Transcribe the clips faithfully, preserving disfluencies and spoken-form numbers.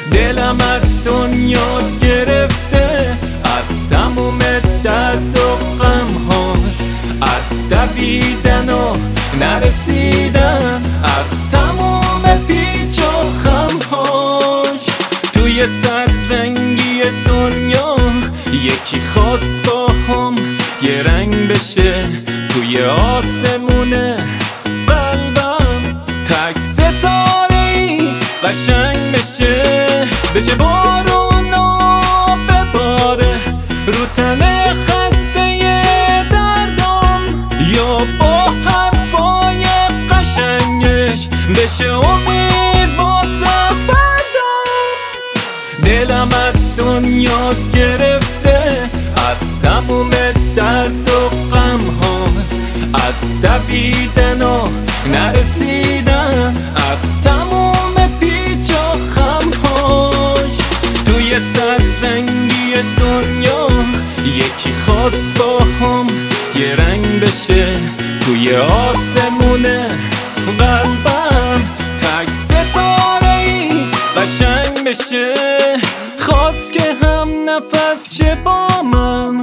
دلم از دنیا گرفته، از تموم درد و غم ها، از دویدن و نرسیدن، از تموم پیچ و خم هاش. توی سررنگی دنیا یکی خواست با هم یه رنگ بشه، توی آسمونه قلبم تک ستاره‌ای قشنگ بشه. بشه بارونا بباره رو تن خسته دردم، یا با حرفای قشنگش بشه امید واسه فردم. دلم از دنیا گرفته، از تموم درد و غم ها، از دویدن و نرسیدن، از تموم پیچ و خم هاش. توی سررنگی دنیا یکی خواست با هم یه رنگ بشه، توی آسمونه قلبم تک ستاره‌ای قشنگ بشه. خواست که هم نفس شه با من،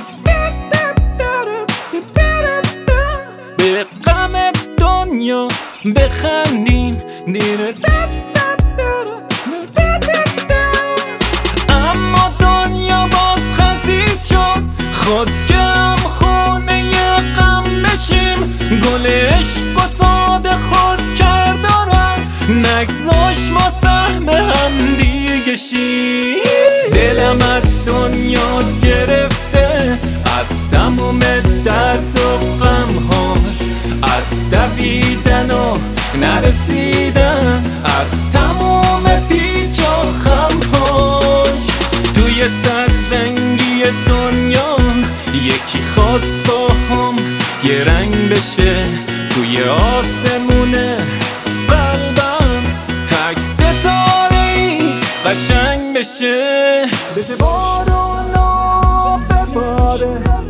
به غم دنیا بخندیم، اما دنیا باز خزید شد. خواست که هم خونه غم بشیم، گل عشق و ساده خود کرد دارم، نگذاش ما سهم هم دیگه شیم. دلم از دنیا گرفته، از تموم درد و غم ها، از دویدن و نرسیدن، از تموم پیچ و خم هاش. توی سررنگی دنیا یکی خواست با هم یه رنگ بشه، توی آسمونه قلبم تک ستاره‌ای قشنگ بشه. بشه بارونا بباره